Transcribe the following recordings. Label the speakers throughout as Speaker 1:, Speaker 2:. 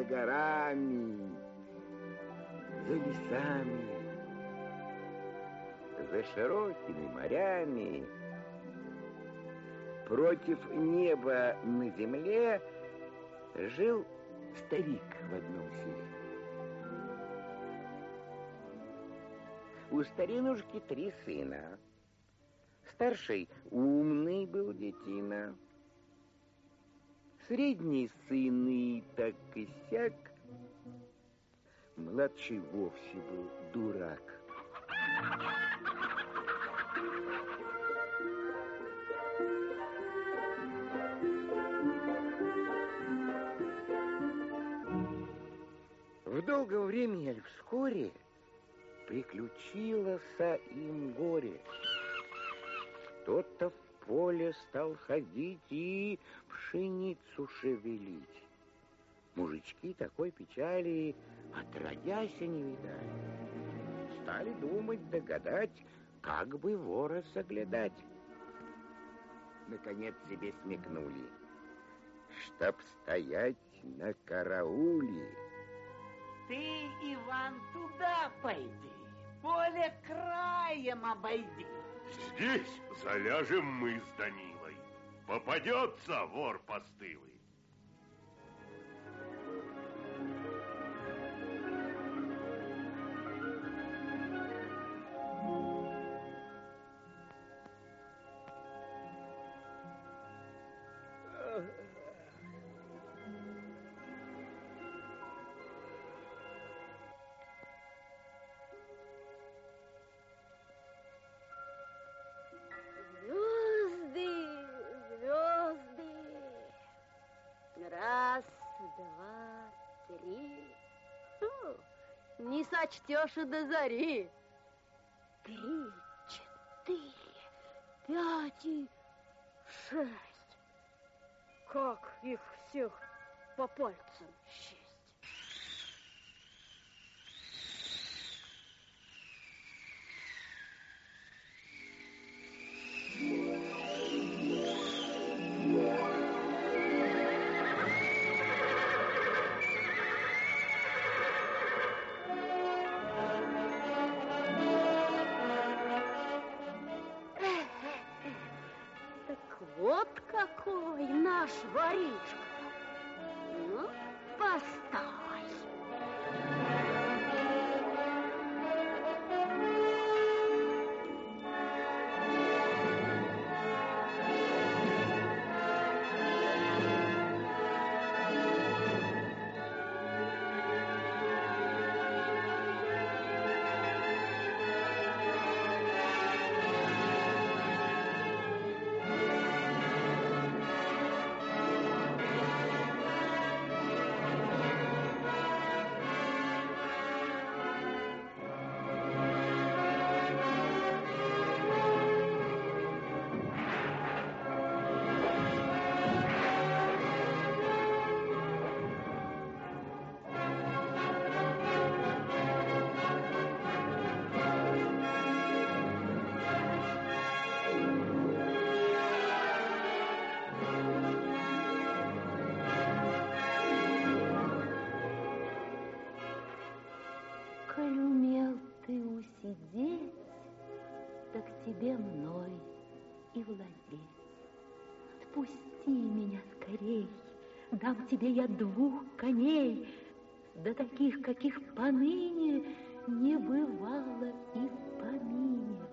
Speaker 1: за горами, за лесами, за широкими морями, против неба на земле жил старик в одном селе. У старинушки 3 сына. Старший умный был детина, средний сын и так и сяк, младший вовсе был дурак. В долгое время или вскоре приключилось им горе. Кто-то в поле стал ходить и пшеницу шевелить. Мужички такой печали отродясь не видали. Стали думать, догадать, как бы вора заглядать. Наконец себе смекнули, чтоб стоять на карауле.
Speaker 2: Ты, Иван, туда пойди, поле краем обойди.
Speaker 3: Здесь заляжем мы с Данилой. Попадется вор постылый.
Speaker 4: Раз, два, три. Не сочтешь и до зари. 3, 4, 5 и 6. Как их всех по пальцам счесть? Вот какой наш воришка. Ну, постой. Коль умел ты усидеть, так тебе мной и владеть. Отпусти меня скорей, дам тебе я 2 коней, да таких, каких поныне не бывало и в помине.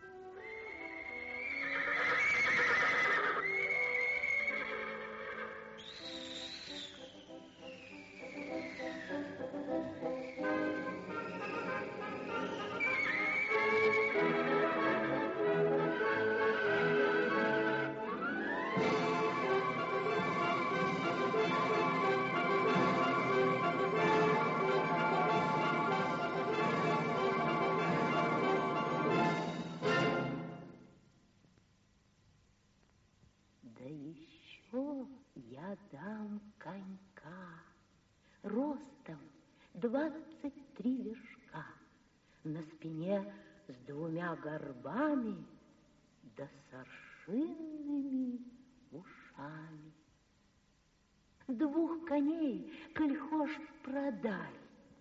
Speaker 4: Да еще я дам конька, ростом 23 вершка, на спине с 2 горбами, да с аршинными ушами. 2 коней, коль хошь, продай.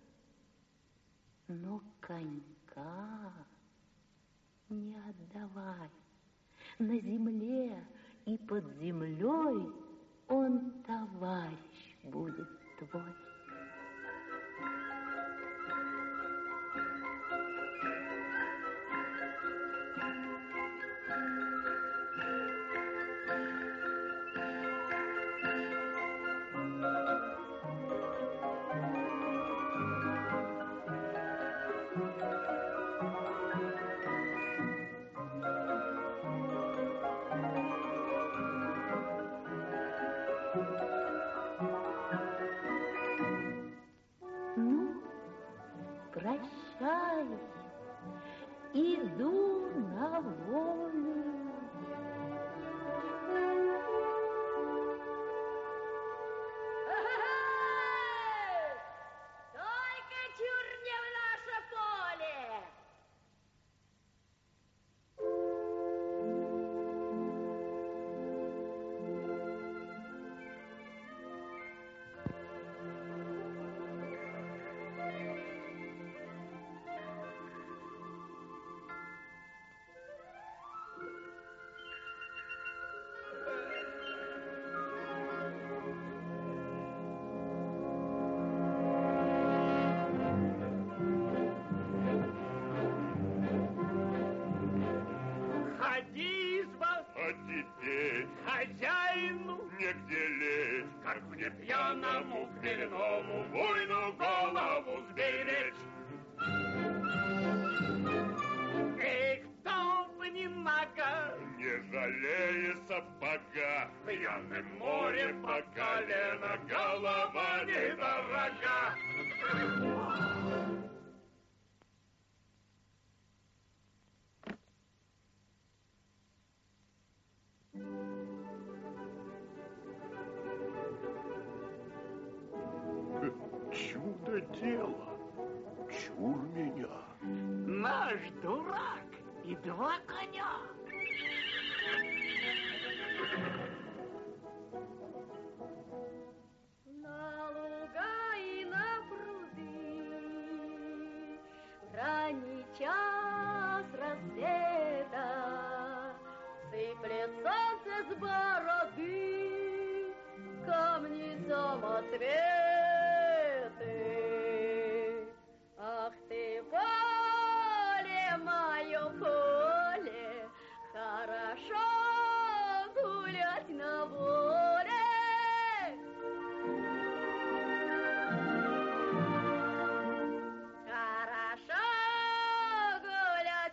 Speaker 4: Но конька не отдавай. На земле и под землей он товарищ будет твой. Ну, прощай, иду на волю.
Speaker 5: Только чур не в наше поле!
Speaker 2: Ходи, изба,
Speaker 3: А теперь
Speaker 2: хозяину,
Speaker 3: негде лечь,
Speaker 2: как мне пьяному, хмельному, войну голову сберечь. Эх, толпни нога,
Speaker 3: не жалея сапога.
Speaker 2: в пьяном море по колено, голова недорога.
Speaker 3: Чудо дело, чур меня.
Speaker 2: Наш дурак и 2 коня.
Speaker 5: На луга и на пруды ранний час рассвета сыплет солнце с бороды камни самоцветы. Ах ты, поле, мое поле, хорошо гулять на воле. Хорошо гулять.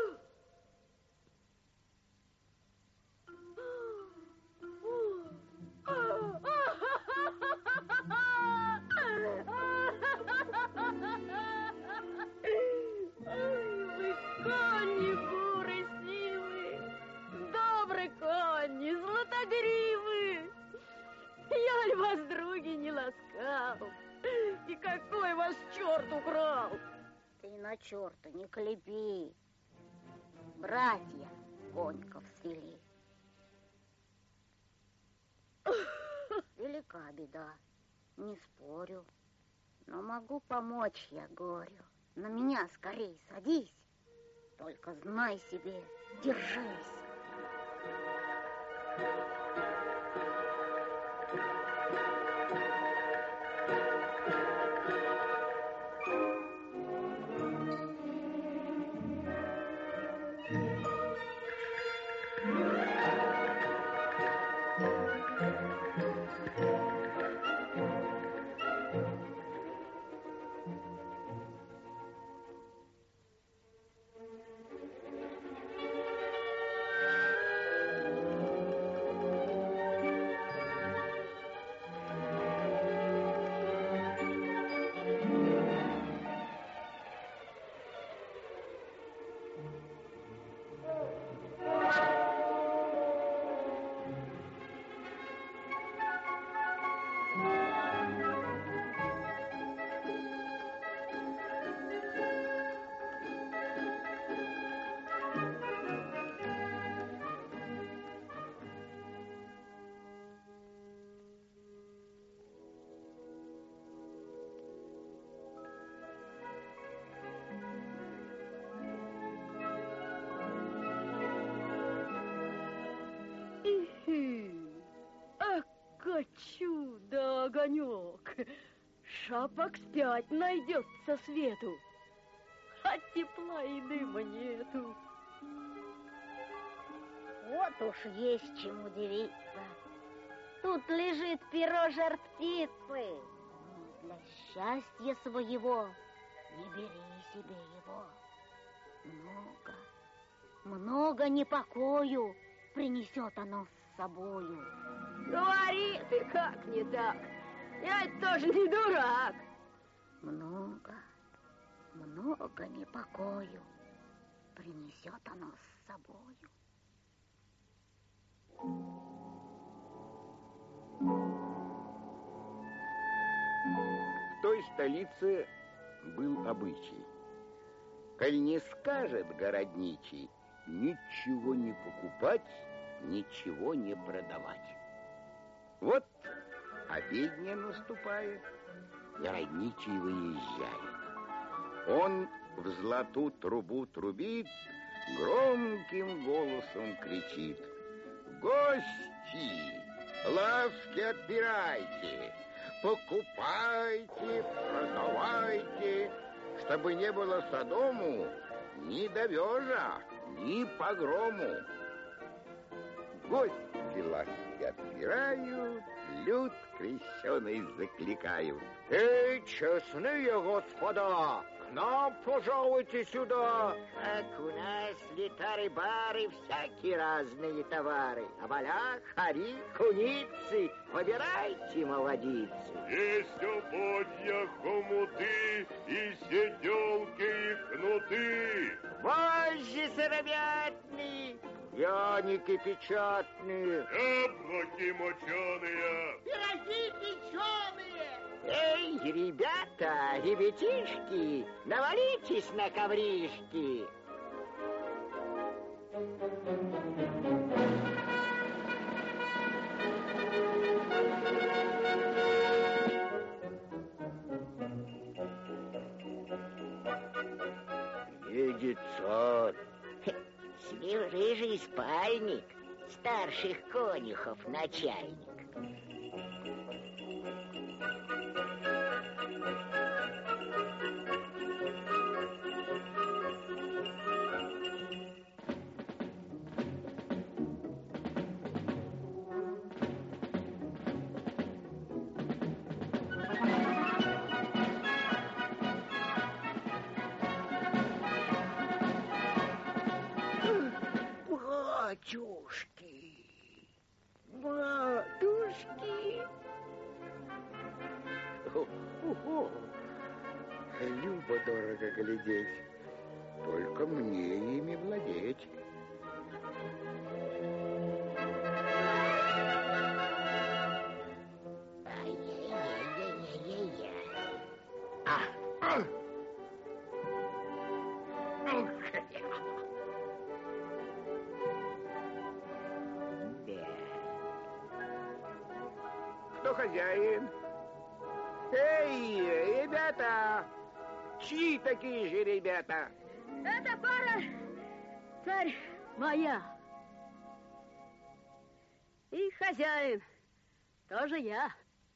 Speaker 5: Вы кони буры сивы, добрый кони, златогривы. Я ль вас, други, не ласкал? И какой вас черт украл?
Speaker 6: Ты на черта не клепи. Братья коньков свели. Велика беда, не спорю, но могу помочь я горю. На меня скорей садись, только знай себе, держись.
Speaker 4: огонек. Шапок спять найдет со свету, а тепла и дыма нету.
Speaker 6: Вот уж есть чем удивиться. Тут лежит перо жар-птицы. Для счастья своего не бери себе его. Много непокою принесет оно с собою.
Speaker 4: Говори ты, как не так? Я ведь тоже не дурак.
Speaker 6: Много непокою принесет оно с собою.
Speaker 1: В той столице был обычай. Коль не скажет городничий, ничего не покупать, ничего не продавать. Вот обедня наступает, городничий выезжает. Он в золотую трубу трубит, громким голосом кричит: «Гости, лавки отбирайте, покупайте, продавайте, чтобы не было содому ни довежа, ни погрому». Гости лавки отбирают, люд крещеный закликают: «Эй, честные господа, к нам пожалуйте сюда!»
Speaker 7: Как у нас литары-бары, всякие разные товары. А балях, хари, куницы, выбирайте молодицу.
Speaker 3: Есть ободья, хомуты и седелки и кнуты.
Speaker 7: Вожжи сыромятные, пряники печатные,
Speaker 3: Яблоки моченые.
Speaker 2: Пироги печеные.
Speaker 7: Эй, ребята, ребятишки, навалитесь на ковришки.
Speaker 1: Едет сон.
Speaker 7: Свежий спальник, старших конюхов начальник.
Speaker 2: Батюшки, матушки.
Speaker 1: О, любо-дорого глядеть, только мне ими владеть. Кто хозяин? Эй, ребята! Чьи такие же ребята?
Speaker 4: Эта пара, царь, моя. И хозяин тоже я.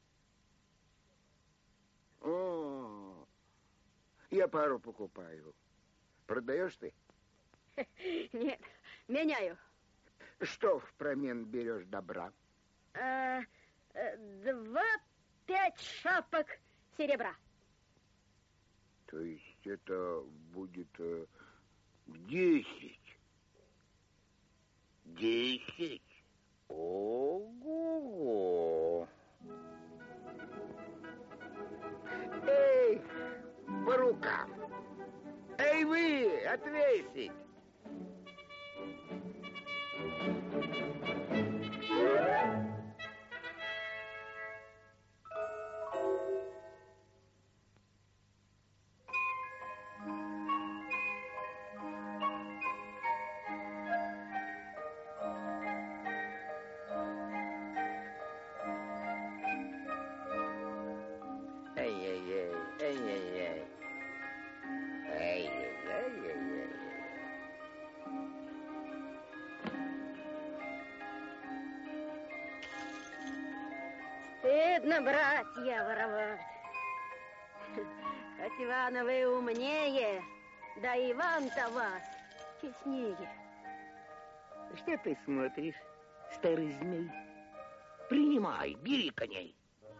Speaker 1: О, я пару покупаю. Продаешь ты?
Speaker 4: Нет, меняю.
Speaker 1: Что впромен берешь добра?
Speaker 4: 2-5 шапок серебра.
Speaker 1: То есть это будет 10. 10? Ого! Эй, по рукам! Эй, вы, отвесить!
Speaker 4: Стыдно, братья, воровать. Хоть, Иван, вы умнее, да Иван-то вас честнее.
Speaker 7: Что ты смотришь, старый змей? Принимай, бери коней.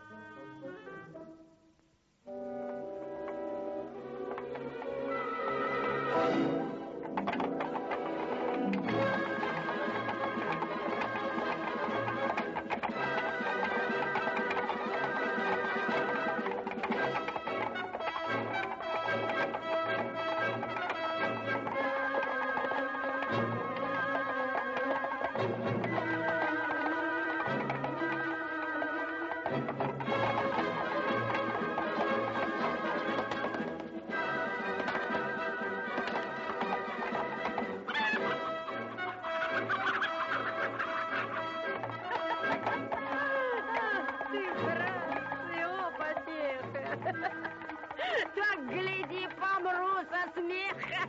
Speaker 4: Так, гляди, помру со смеха.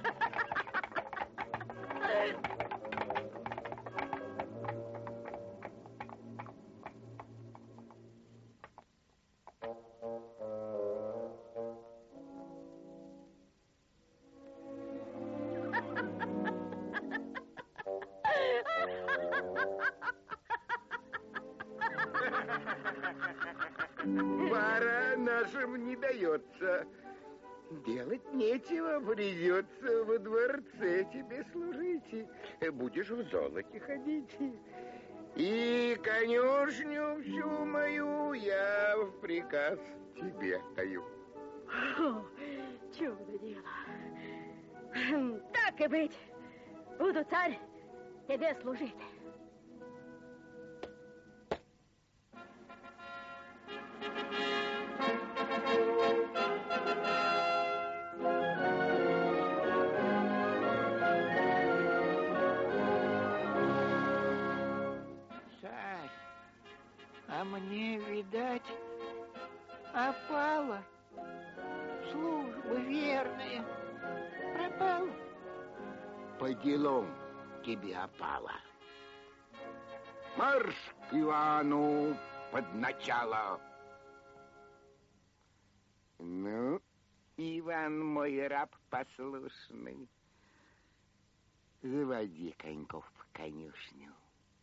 Speaker 1: Пара нашим не дается. Делать нечего, придется во дворце тебе служить. Будешь в золоте ходить. И конюшню всю мою я в приказ тебе даю.
Speaker 4: О, чудо дело. Так и быть. Буду, царь, тебе служить.
Speaker 7: Царь, а мне, видать, опала. Служба верная пропала.
Speaker 1: По делам тебе опала. Марш к Ивану под начало. Ну, Иван мой раб послушный, заводи коньков в конюшню.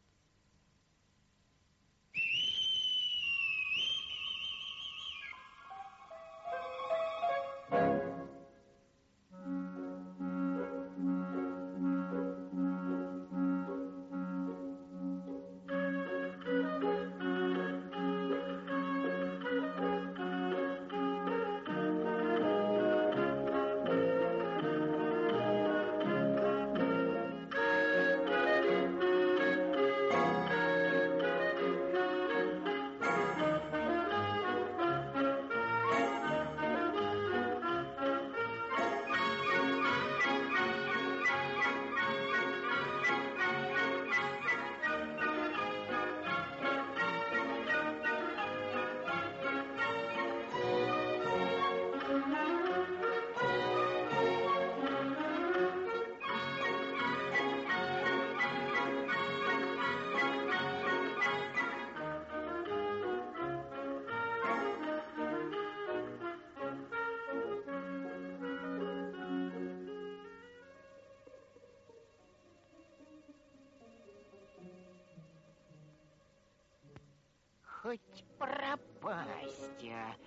Speaker 7: Хоть пропасть,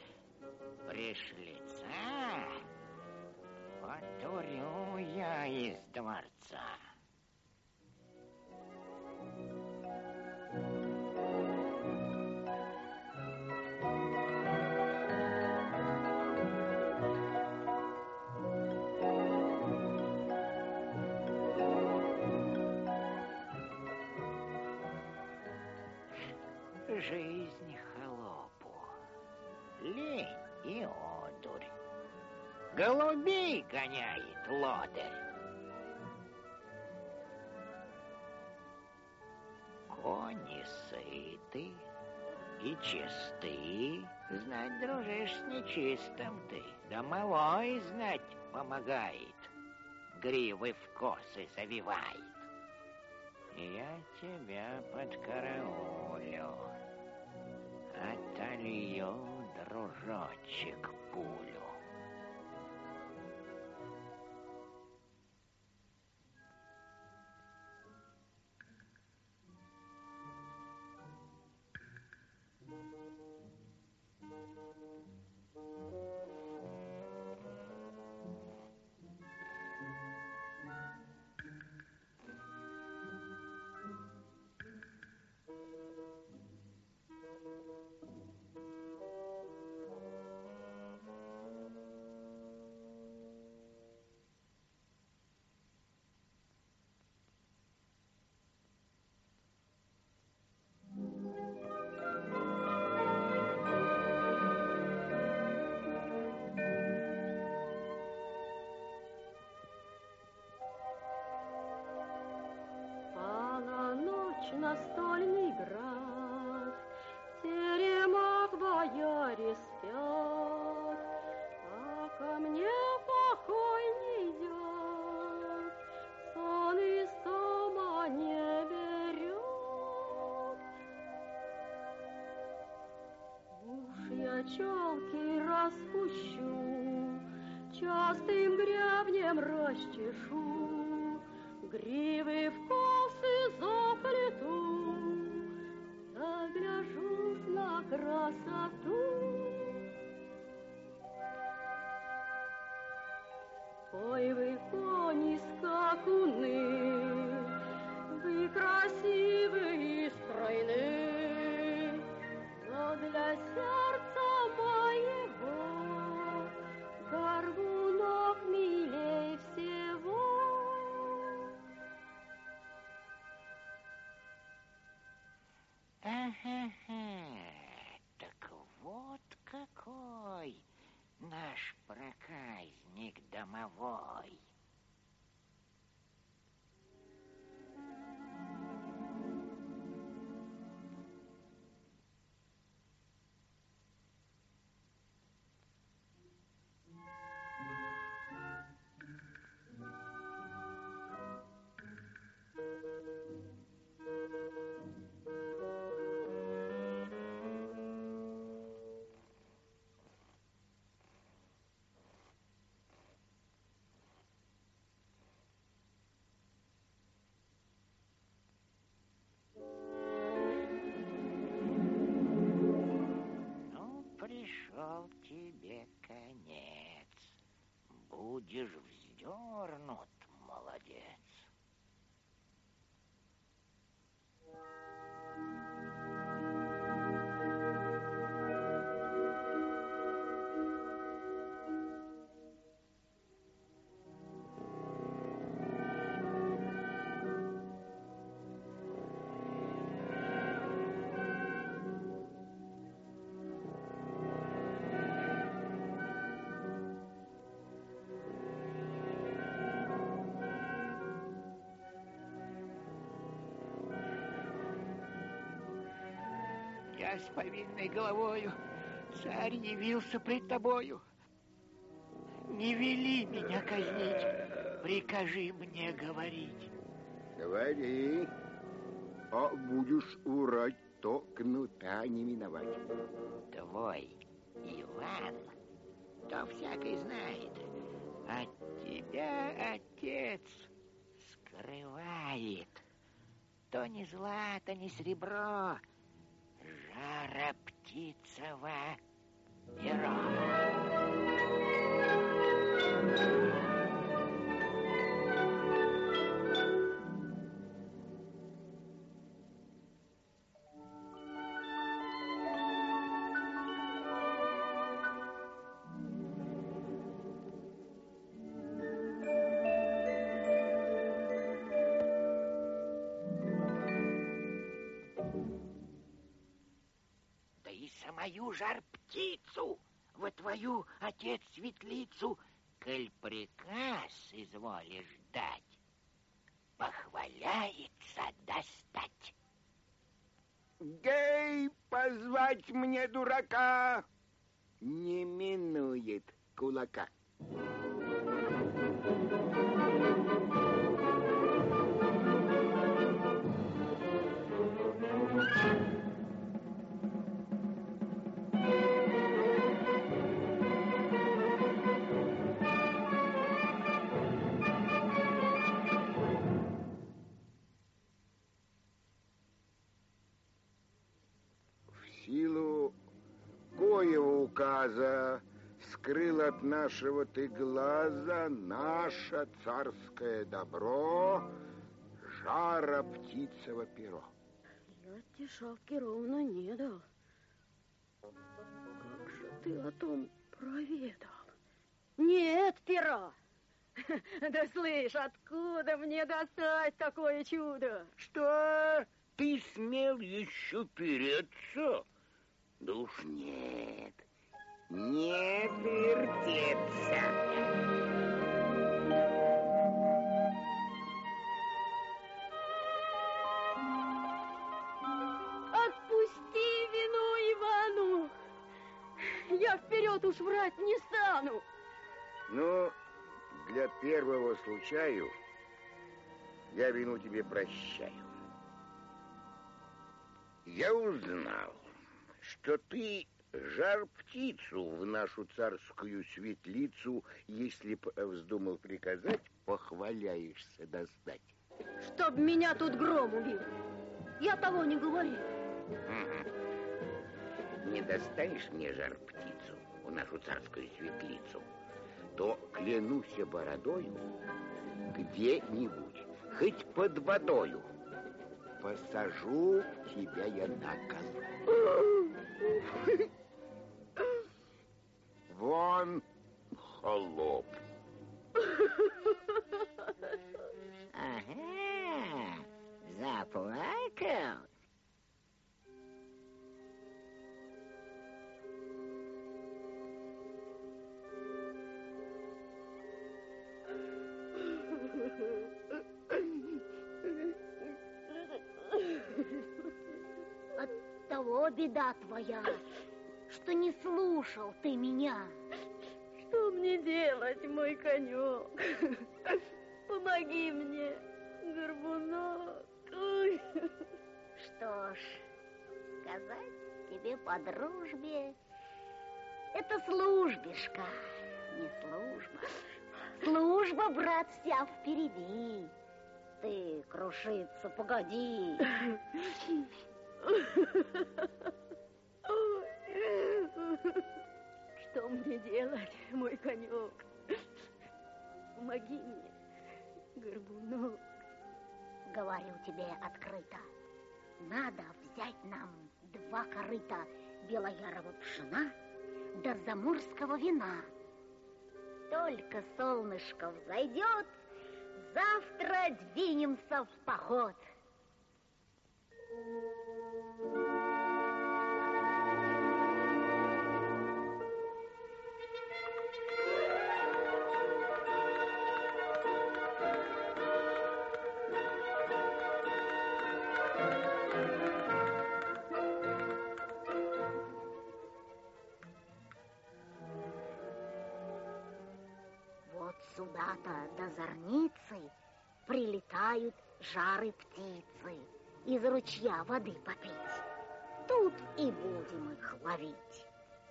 Speaker 7: пришлица, потурю я из дворца. Жизнь холопу, лень и одурь, голубей гоняет лодырь. Кони сыты и чисты, знать дружишь с нечистым ты, домовой знать помогает, гривы в косы завивает. Я тебя подкараулю. От дружочек, пулю.
Speaker 8: Настольный град, в теремах бояре спят, а ко мне покой не идет, сон из дома не берет. Уж я челки распущу, частым гребнем расчешу, гривы в косы заплету, загляжусь на красоту. Ой, вы, кони скакуны, вы красивы и стройны, но для сердца моего горбунок милей всего.
Speaker 7: Так вот какой наш проказник домовой. Пришел тебе конец. Будешь вздернут, молодец. Я с повинной головою, царь явился пред тобою. Не вели меня казнить, прикажи мне говорить.
Speaker 1: Говори, а будешь урать, то кнута не миновать.
Speaker 7: Твой Иван, то всякий знает, от тебя отец скрывает. То не злато, не серебро, жароптицево перо. Мою жар-птицу, во твою, отец, светлицу, коль приказ изволишь дать, похваляется достать.
Speaker 1: Гей, позвать мне дурака, не минует кулака. силу коего указа скрыл от нашего ты глаза наше царское добро, жара птицево перо.
Speaker 8: Я тебе шапки ровно не дал. Как же ты о том проведал? Нет пера. Да слышь, откуда мне достать такое чудо?
Speaker 9: Что? Ты смел еще переться? Да уж нет, не вертеться.
Speaker 8: Отпусти вину Ивану. Я вперед уж врать не стану.
Speaker 1: Ну, для первого случаю я вину тебе прощаю. Я узнал, что ты жар-птицу в нашу царскую светлицу, если б вздумал приказать, похваляешься достать.
Speaker 8: Чтоб меня тут гром убил. Я того не говорил.
Speaker 1: Не достанешь мне жар-птицу в нашу царскую светлицу, то клянусь бородою, где-нибудь, хоть под водою, посажу тебя я на кол. Вон, холоп.
Speaker 7: Ага, заплакал.
Speaker 6: Оттого беда твоя, что не слушал ты меня.
Speaker 8: Что мне делать, мой конек? Помоги мне, горбунок. Ой.
Speaker 6: Что ж, сказать тебе по дружбе, это службишка, не служба. Служба, брат, вся впереди. Ты крушиться погоди.
Speaker 8: Что мне делать, мой конек? Помоги мне, горбунок.
Speaker 6: Говорю тебе открыто, надо взять нам 2 корыта белоярого пшена да заморского вина. Только солнышко взойдет, завтра двинемся в поход. Сюда-то до зорницы прилетают жары-птицы из ручья воды попить. Тут и будем их ловить.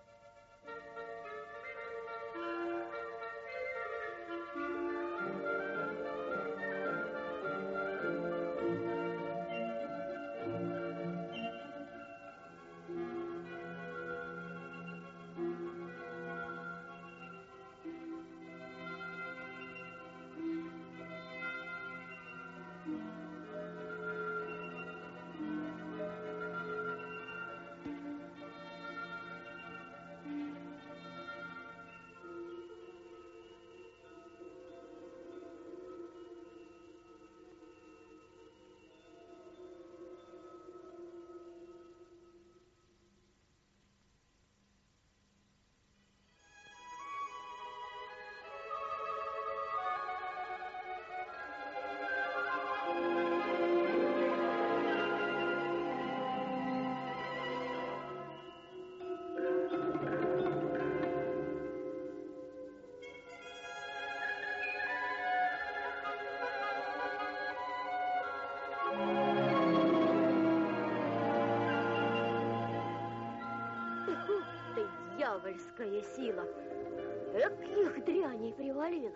Speaker 8: Дьявольская сила. Эких дряней привалила.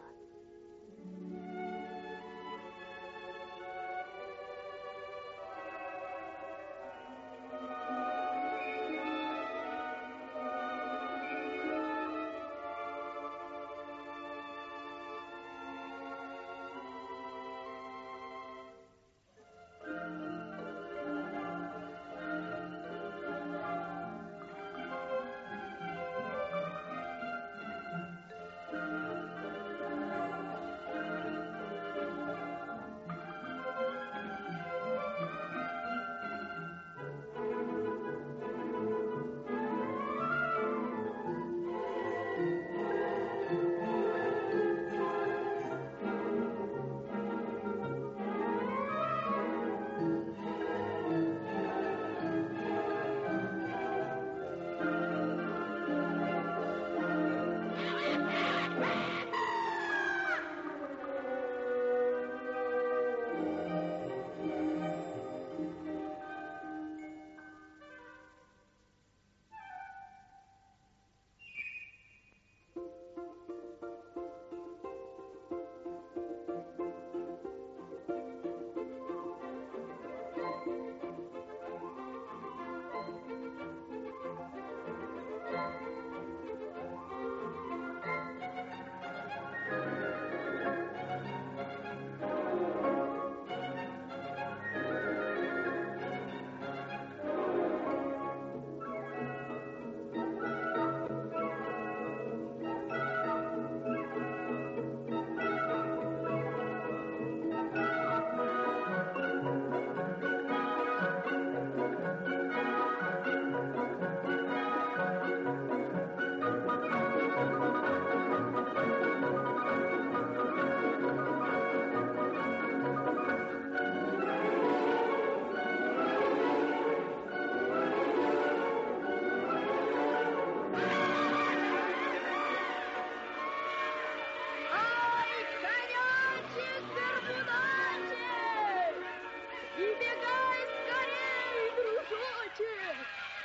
Speaker 8: отец!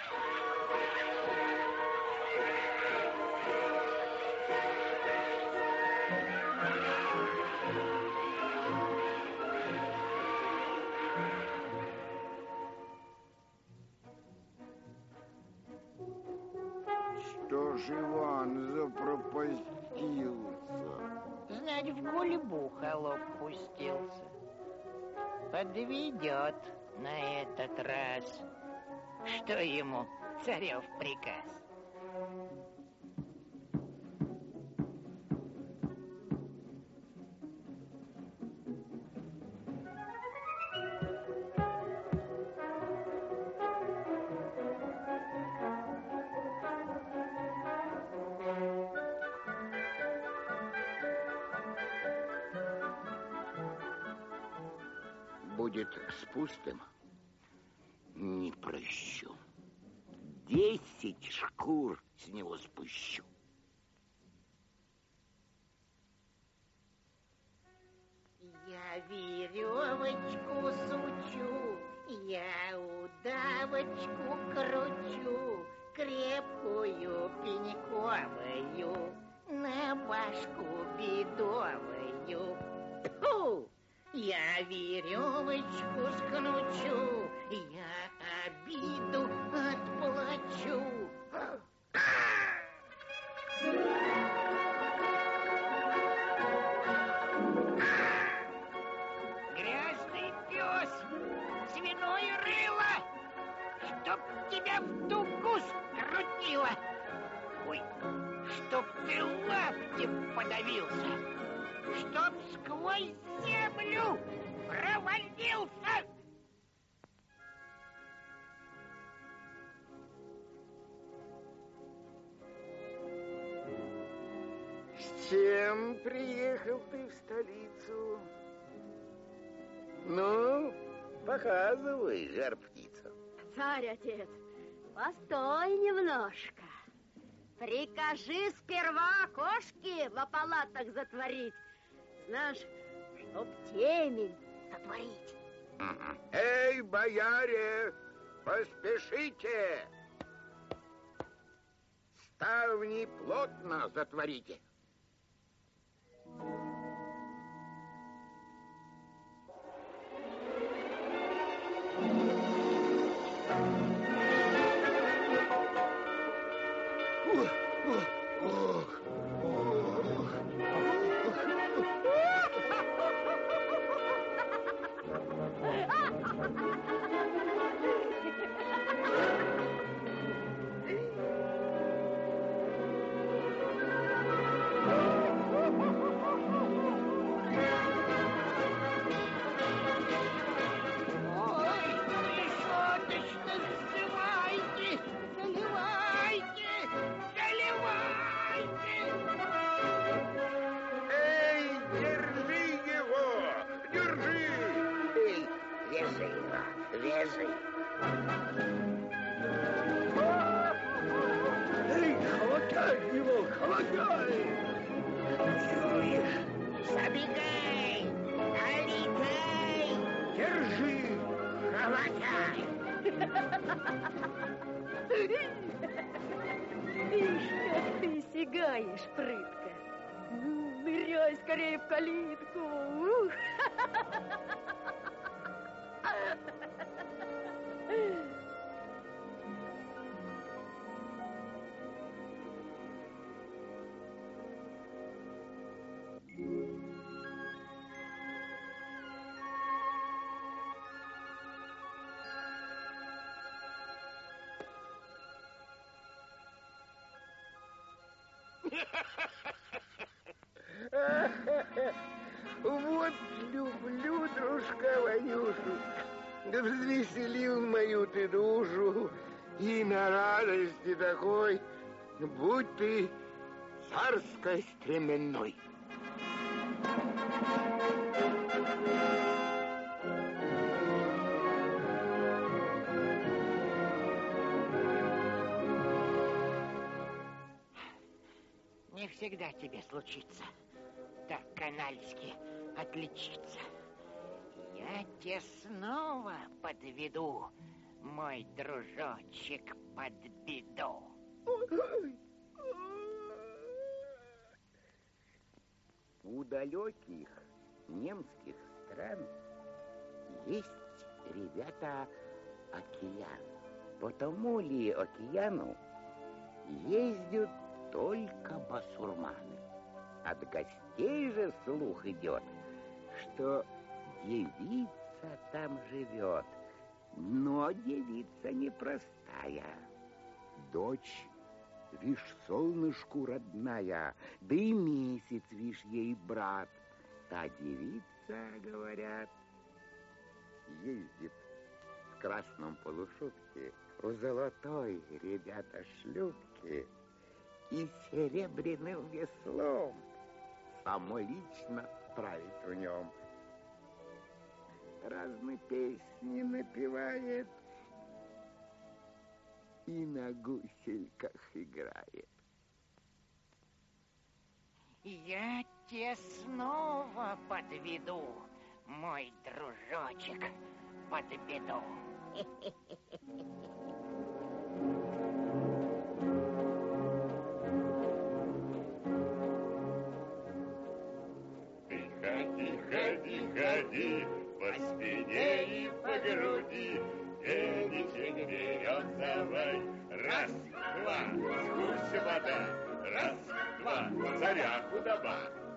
Speaker 9: Что ж Иван запропастился?
Speaker 7: Знать, в гульбу холоп пустился. Подведет на этот раз. Что ему царев приказ?
Speaker 1: Будет с пустым, не прощу. 10 шкур с него спущу.
Speaker 7: Я веревочку сучу, я удавочку кручу, крепкую пеньковую, на башку бедовую. Тьфу! Я веревочку скручу, я обиду отплачу. Грязный пес, свиное рыло, чтоб тебя в тугу скрутило. Ой, чтоб ты лаптем подавился, чтоб сквозь землю провалился.
Speaker 9: С чем приехал ты в столицу? Ну, показывай, жар-птица.
Speaker 4: Царь-отец, постой немножко. Прикажи сперва окошки во палатах затворить. Знаешь, чтоб темень сотворить.
Speaker 9: Эй, бояре, поспешите!
Speaker 1: Ставни плотно затворите. Вяжи.
Speaker 9: Эй, хватай его, хватай!
Speaker 1: Чуешь? Забегай, налетай,
Speaker 9: Держи!
Speaker 1: хватай.
Speaker 8: Ишь, как ты сигаешь, прытко. Ныряй скорее в калитку. Ух.
Speaker 9: Вот люблю, дружка Ванюшу. Да взвеселил мою ты душу, и на радости такой, будь ты царской стременной.
Speaker 7: Не всегда тебе случится так канальски отличиться. Я тебя снова подведу мой дружочек, под беду.
Speaker 1: У далеких немских стран есть, ребята, океан. По тому ли океану ездят только басурманы. От гостей же слух идет, что девица там живет, но девица непростая. Дочь, вишь, солнышку родная, да и месяц, вишь, ей брат. Та девица, говорят, ездит в красном полушубке, в золотой, ребята, шлюпке и серебряным веслом самолично правит в нем. Разные песни напевает и на гусельках играет.
Speaker 7: Я тебя снова подведу, мой дружочек, под беду.
Speaker 3: Ты ходи, ходи, ходи, по спине и по груди, денечек вперед давай. Раз, два, скусь вода, раз, два, царя худоба.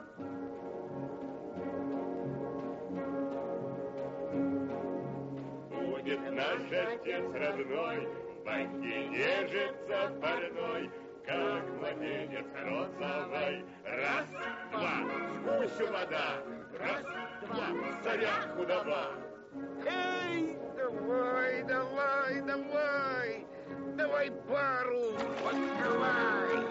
Speaker 3: Будет наш отец родной в банке нежиться больной, как младенец розовой. Раз, два, скусь вода, раз, два, царя худоба.
Speaker 9: Эй, давай, давай, давай, давай пару, открывай.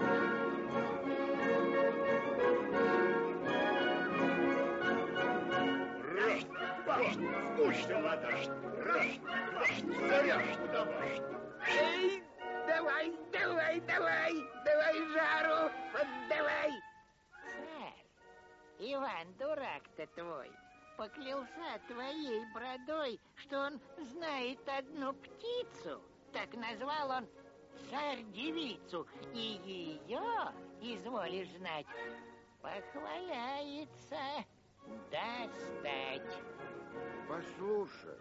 Speaker 3: Раз, два, скусь вода, раз, два, царя худоба.
Speaker 9: Эй, давай, давай, давай, давай жару, поддавай.
Speaker 7: Царь, Иван, дурак-то твой, поклялся твоей бородой, что он знает одну птицу. Так назвал он царь-девицу, и ее, изволишь знать, похваляется достать.
Speaker 9: Послушай,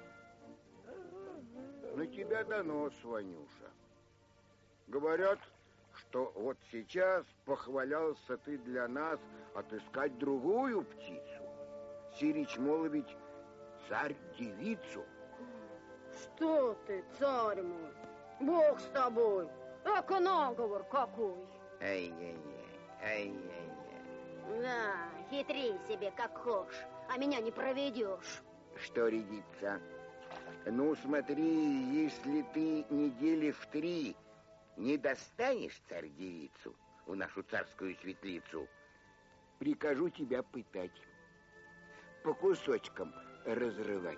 Speaker 9: на тебя донос, Ванюша. Говорят, что вот сейчас похвалялся ты для нас отыскать другую птицу. Сирич, мол, ведь царь-девицу.
Speaker 8: Что ты, царь мой? Бог с тобой. Эко наговор какой.
Speaker 1: Ай-яй-яй, ай-яй-яй.
Speaker 6: Да, хитри себе как хочешь, а меня не проведешь.
Speaker 1: Что рядится? Ну, смотри, если ты недели в 3 не достанешь царь-девицу в нашу царскую светлицу, прикажу тебя пытать, по кусочкам разрывать.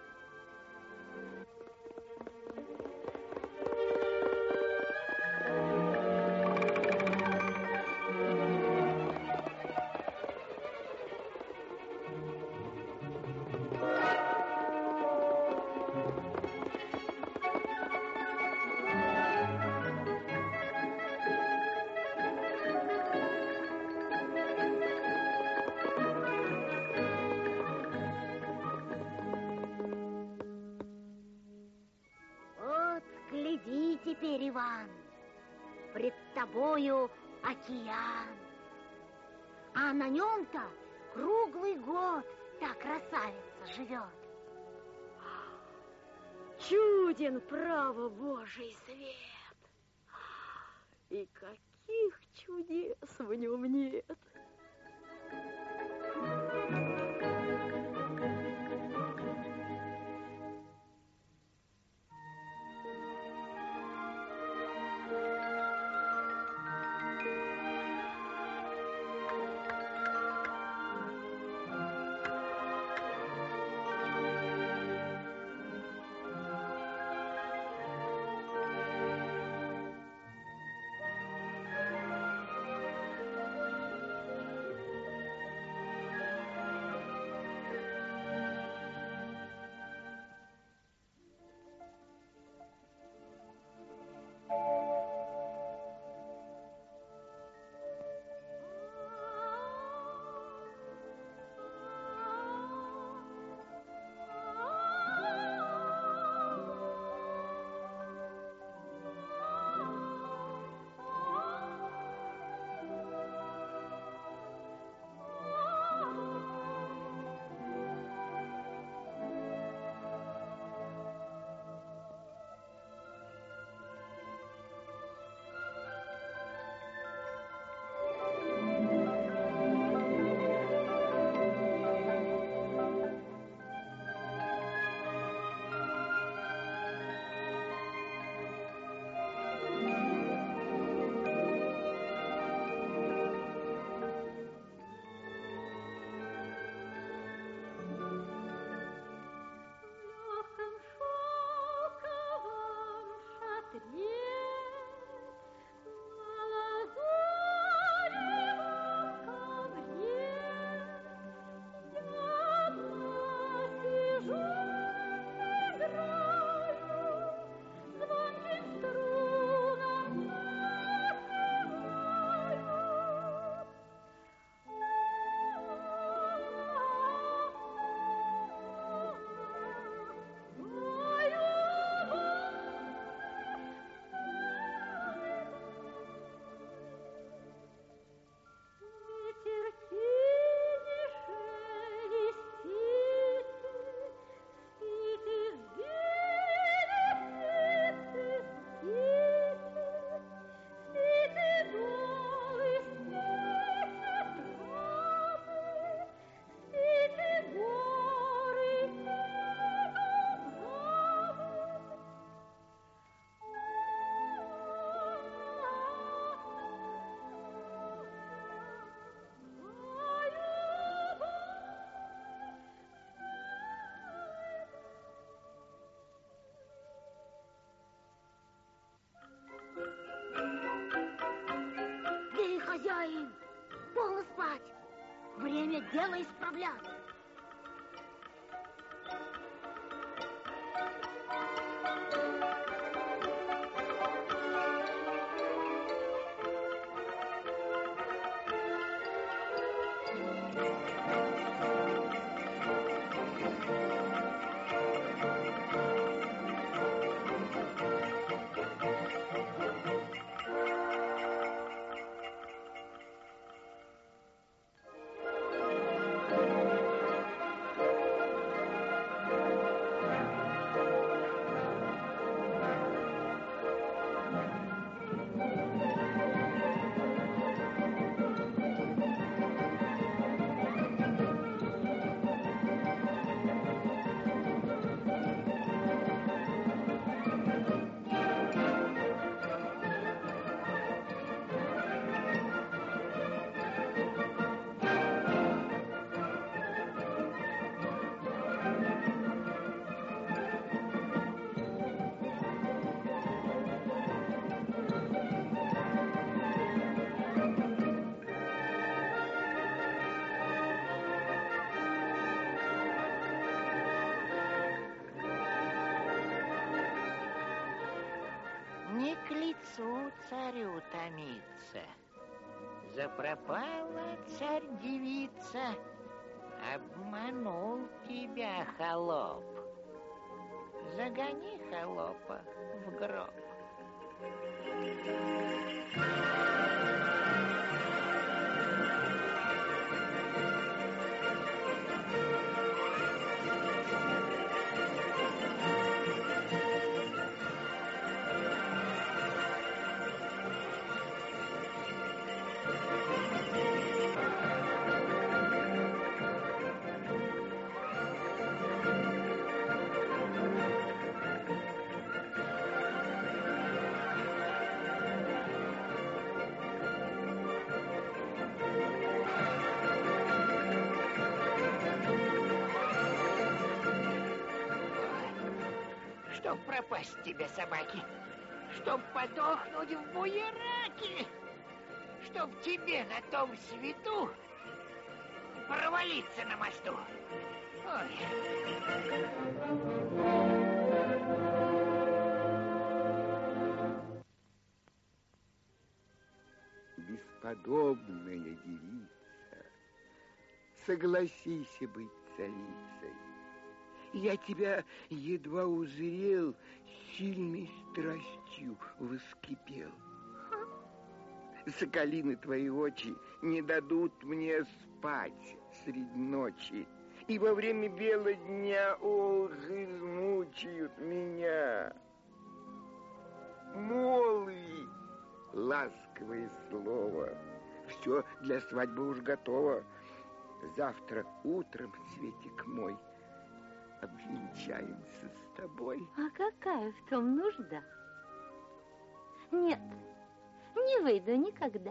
Speaker 6: Гляди теперь, Иван, пред тобою океан, а на нем-то круглый год та красавица живет.
Speaker 8: Чуден, право, Божий свет. И каких чудес в нем нет.
Speaker 6: дело исправлять.
Speaker 7: Не к лицу царю томиться. Запропала царь-девица, обманул тебя холоп. Загони холопа в гроб. Чтоб пропасть тебе, собаки, чтоб подохнуть в буераке, чтоб тебе на том свету провалиться на мосту. Ой.
Speaker 9: Бесподобная девица, согласись быть царицей. Я тебя едва узрел, сильной страстью воскипел. Соколины твои очи не дадут мне спать средь ночи, и во время бела дня, ох, измучают меня. Молви ласковое слово, все для свадьбы уж готово. Завтра утром, Светик мой, обвенчаемся с тобой.
Speaker 10: А какая в том нужда? Нет, не выйду никогда.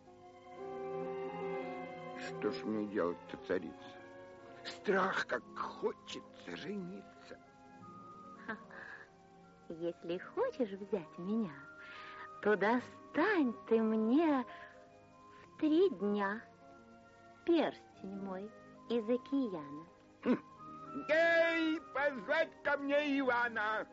Speaker 9: Что ж мне делать-то, царица? Страх, как хочется жениться.
Speaker 10: Если хочешь взять меня, то достань ты мне в 3 дня перстень мой из океана.
Speaker 9: Эй, позвать ко мне Ивана.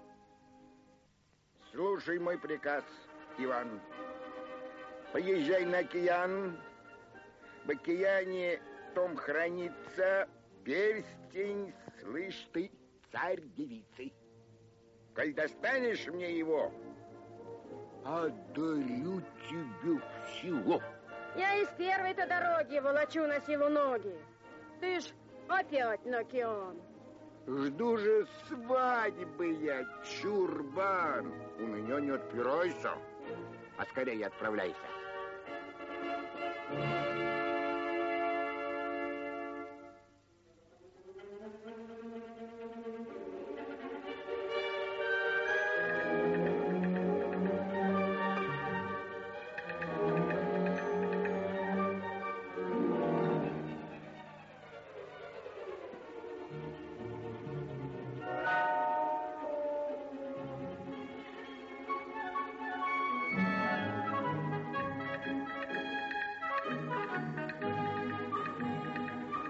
Speaker 9: Слушай мой приказ, Иван. Поезжай на океан. В океане том хранится перстень, слышь ты, царь-девицы. Коль достанешь мне его, одарю тебе всего.
Speaker 8: Я из первой-то дороги волочу на силу ноги. Ты ж опять на океан.
Speaker 9: Жду же свадьбы я, чурбан. У меня не отпирайся, а скорее отправляйся.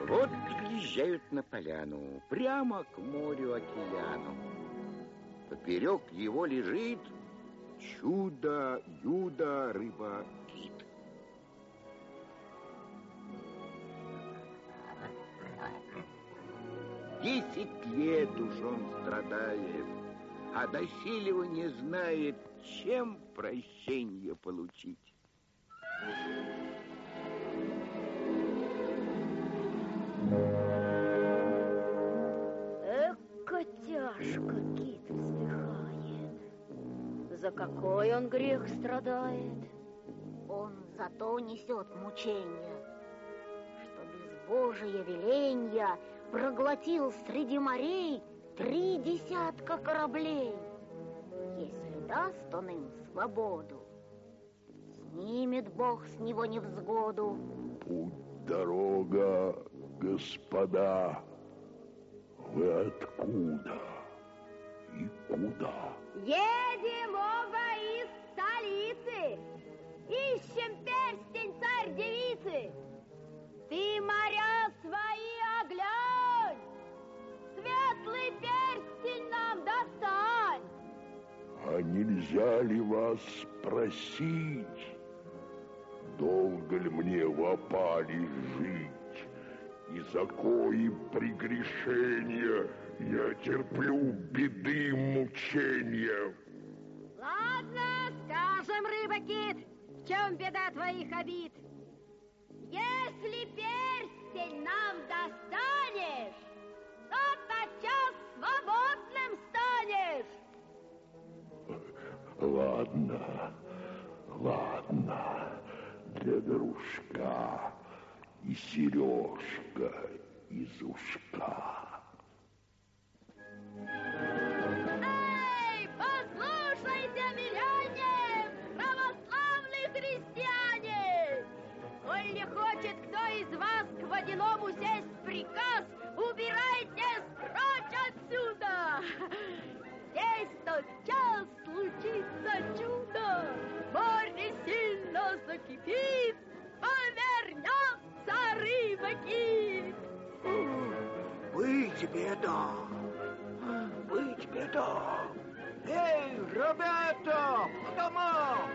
Speaker 9: Вот приезжают на поляну, прямо к морю-океану. Поперек его лежит чудо-юдо рыба-кит. Десять лет уж он страдает, а доселе он не знает, чем прощение получить.
Speaker 4: Эка тяжко кит вздыхает. За какой он грех страдает?
Speaker 6: Он зато несет мучения, что без Божия веленья проглотил среди морей 30 кораблей. Если даст он им свободу, снимет Бог с него невзгоду.
Speaker 3: Путь, дорога, господа, вы откуда и куда?
Speaker 5: Едем оба из столицы, ищем перстень царь-девицы. Ты моря свои оглянь, светлый перстень нам достань.
Speaker 3: А нельзя ли вас спросить, долго ли мне в опале жить, и за кои прегрешения я терплю беды мучения?
Speaker 4: Ладно, скажем, рыба-кит, в чем беда твоих обид?
Speaker 5: Если перстень нам достанешь, то тотчас свободным станешь.
Speaker 3: Ладно, ладно, для дружка и сережка из ушка.
Speaker 5: Эй, послушайте, миряне, православные христиане! Коль не хочет кто из вас к водяному сесть приказ, убирайтесь прочь отсюда! Здесь тотчас случится чудо, море сильно закипит, повернется рыба-кит.
Speaker 9: Быть беда! Быть беда! Эй, ребята, по домам!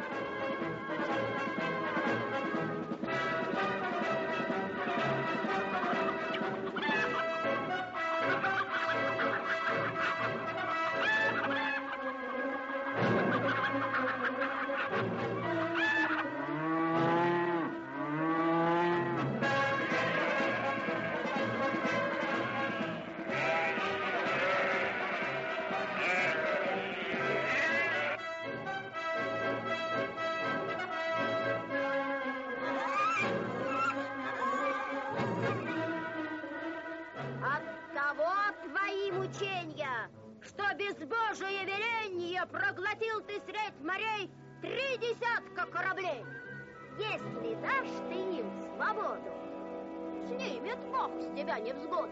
Speaker 4: Оттого твои мучения, что без Божия веленья проглотил ты средь морей 30 кораблей. Если дашь ты им свободу, снимет Бог с тебя невзгоду.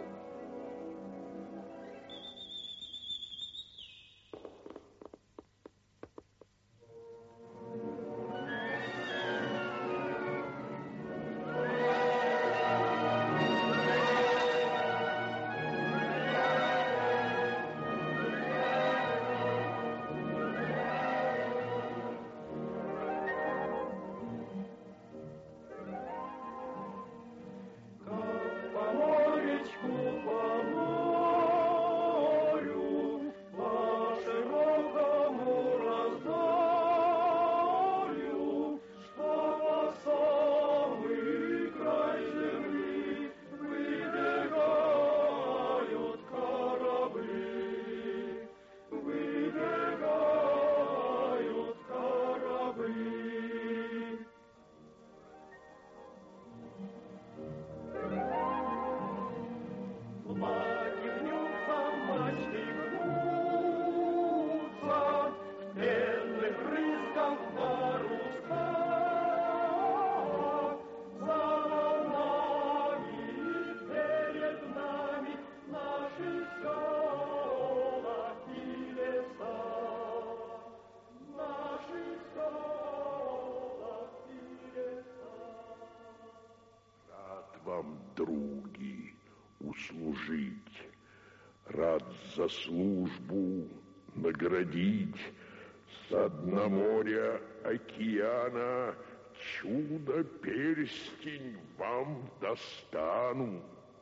Speaker 3: Вам, други, услужить, рад за службу наградить. С дна моря океана чудо-перстень вам достану.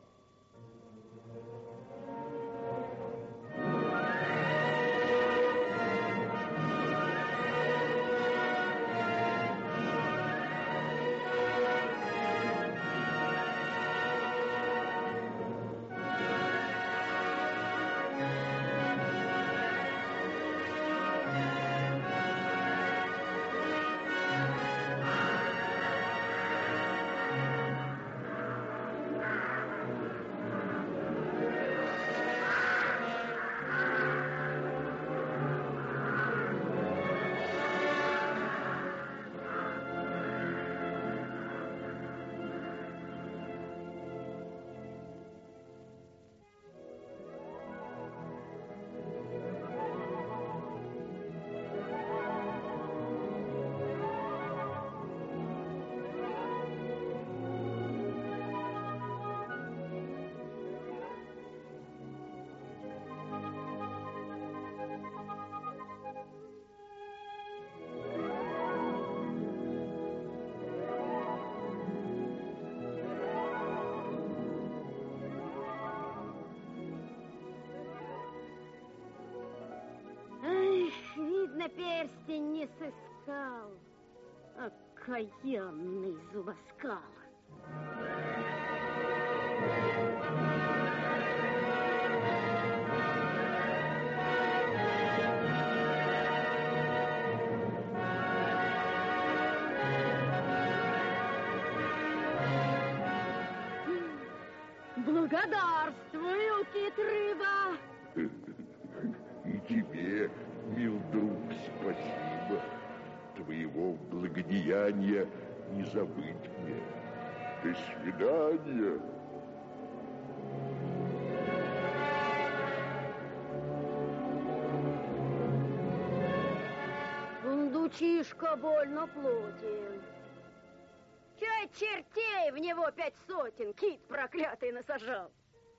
Speaker 4: Перстень не сыскал, окаянный зубоскал. Благодарствую, кит-рыба.
Speaker 3: И тебе, мил друг, спасибо. Твоего благодеяния не забыть мне. До свидания.
Speaker 4: Сундучишка больно плотен. Чай чертей в него 500, кит проклятый насажал.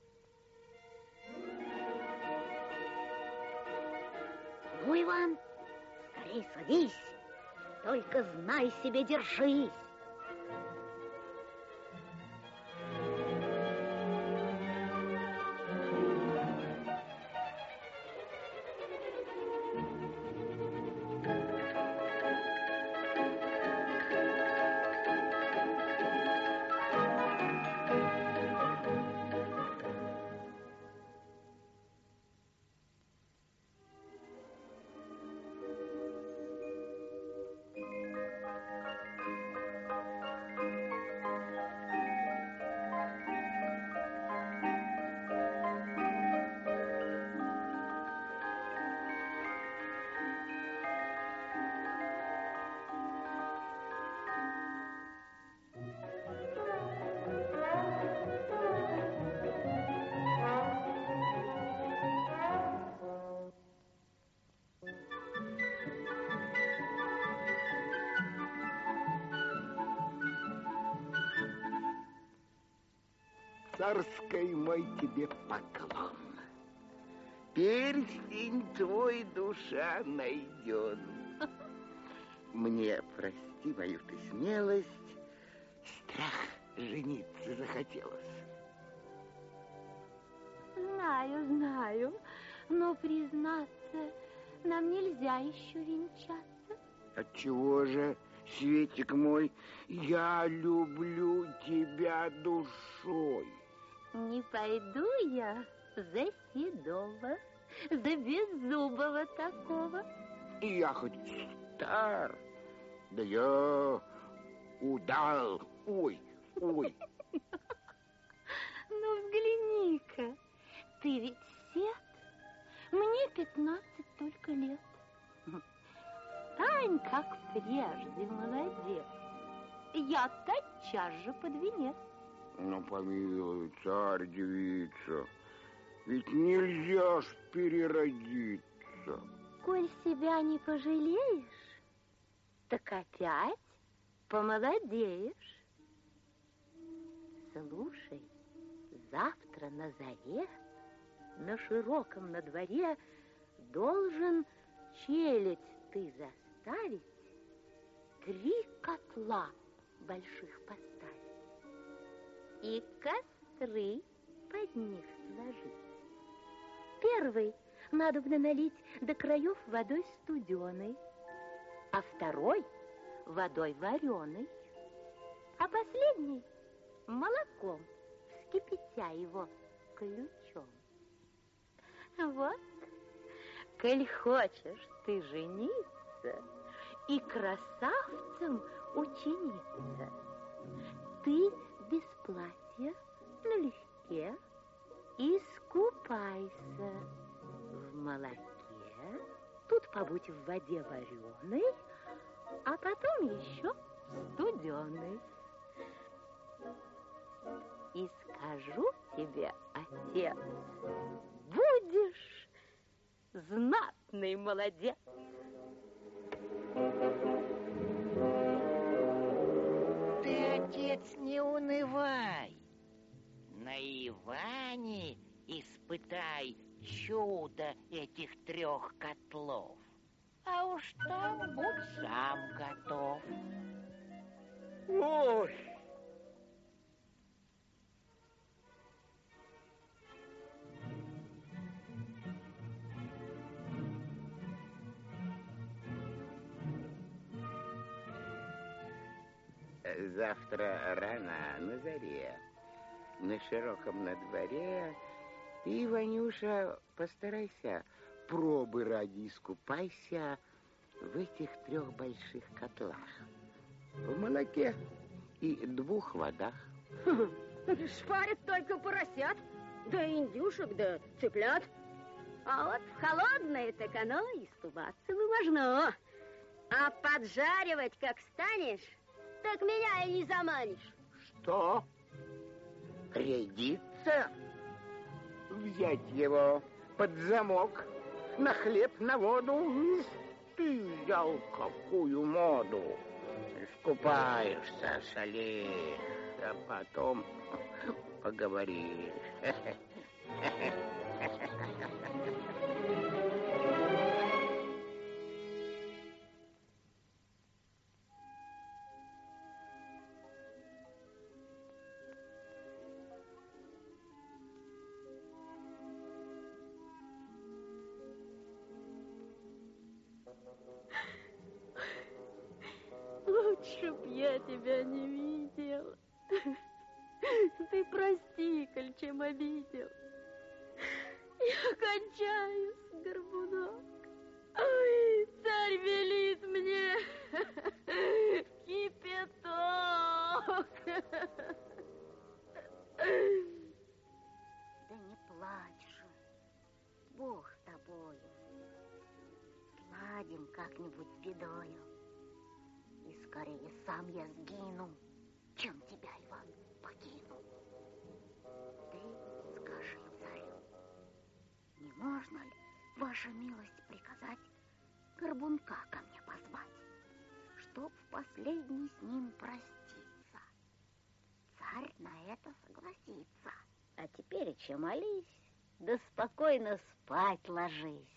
Speaker 6: Ну, Иван, скорей садись, только знай себе, держись.
Speaker 9: Царской мой тебе поклон. Перстень твой душа найдет. Мне прости мою ты смелость, страх жениться захотелось.
Speaker 10: Знаю, но, признаться, нам нельзя еще венчаться.
Speaker 9: Отчего же, Светик мой, я люблю тебя душой.
Speaker 10: Не пойду я за седого, за беззубого такого.
Speaker 9: И я хоть стар, да я удал. Ой.
Speaker 10: Ну, взгляни-ка, ты ведь сед, мне 15 только лет. Стань, как прежде, молодец. Я тотчас же под венец.
Speaker 9: Ну, помилуй, царь-девица, ведь нельзя ж переродиться.
Speaker 10: Коль себя не пожалеешь, так опять помолодеешь. Слушай, завтра завтра на заре на широком на дворе должен челядь ты заставить, 3 котла больших поставить и костры под них сложить. Первый надобно налить до краев водой студеной, а второй водой вареной, а последний молоком, вскипятя его ключом. Вот, коль хочешь ты жениться и красавцем учиниться, ты без платья налегке искупайся в молоке, тут побудь в воде вареной, а потом еще студеной. И скажу тебе, отец, будешь знатный молодец.
Speaker 7: Ты, отец, не унывай. На Иване испытай чудо этих 3 котлов. А уж там будь сам готов.
Speaker 9: Ой!
Speaker 1: Завтра рано на заре, на широком на дворе, ты, Ванюша, постарайся, пробы ради искупайся в этих 3 больших котлах, в молоке и 2 водах.
Speaker 8: Шпарят только поросят, да индюшек, да цыплят. А вот в холодное так оно иступаться бы можно. А поджаривать как станешь, так меня и не заманишь.
Speaker 1: Что? Рядиться? Взять его под замок, на хлеб, на воду? Ты взял какую моду? Искупаешься, шалишь, а потом поговоришь.
Speaker 8: Лучше б я тебя не видел. Ты прости, коль чем обидел. Я кончаюсь, горбунок. Ой, царь велит мне кипяток.
Speaker 6: Да не плачь же, Бог с тобою. Сладим как-нибудь с бедою. И скорее сам я сгину, чем тебя, Иван, покину. Ты скажи царю, не можно ли, ваша милость, приказать горбунка ко мне позвать, чтоб в последний с ним проститься? Царь на это согласится. А теперь че молись, да спокойно спать ложись.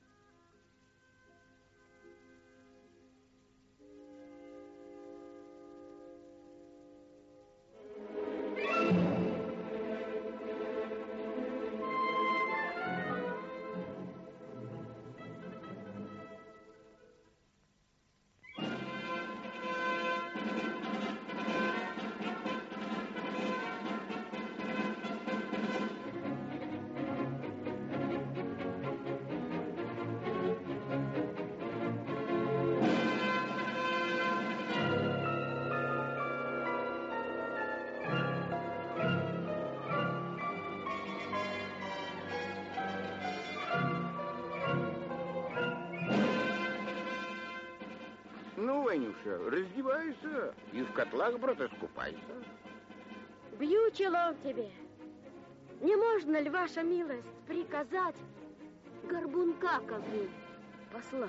Speaker 1: Ну, Ванюша, раздевайся и в котлах, брат, искупайся.
Speaker 8: Бью челом тебе. Не можно ли, ваша милость, приказать горбунка ко мне послать?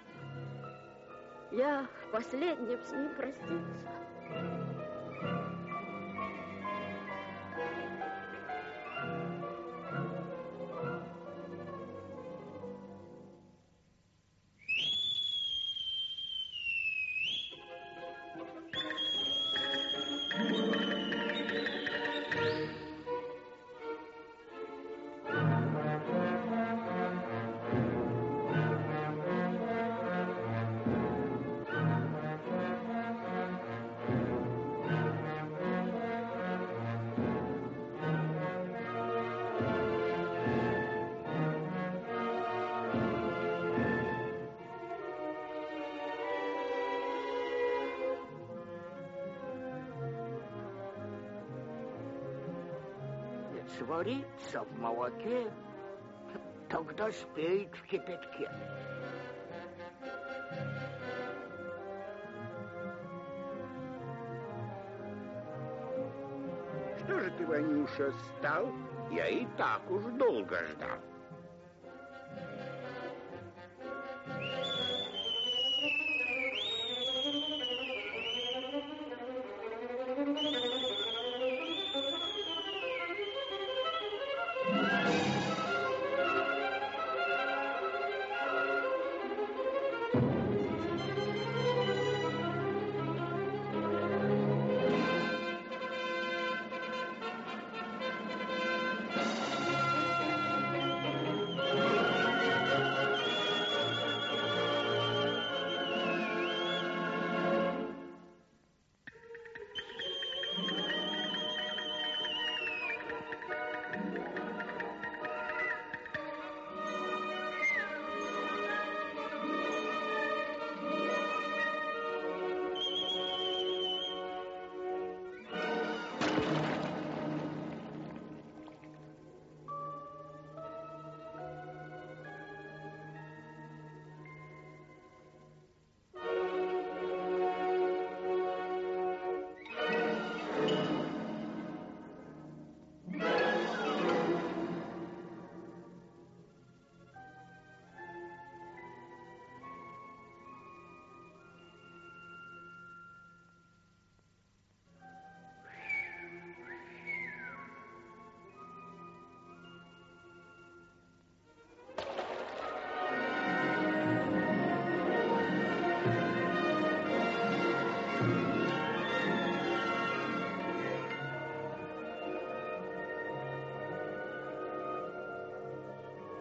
Speaker 8: Я в последнем с ним проститься.
Speaker 7: сварится в молоке, тогда спеет в кипятке.
Speaker 1: Что же ты, Ванюша, стал? Я и так уж долго ждал.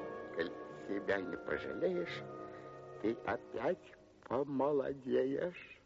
Speaker 1: Себя не пожалеешь, ты опять помолодеешь.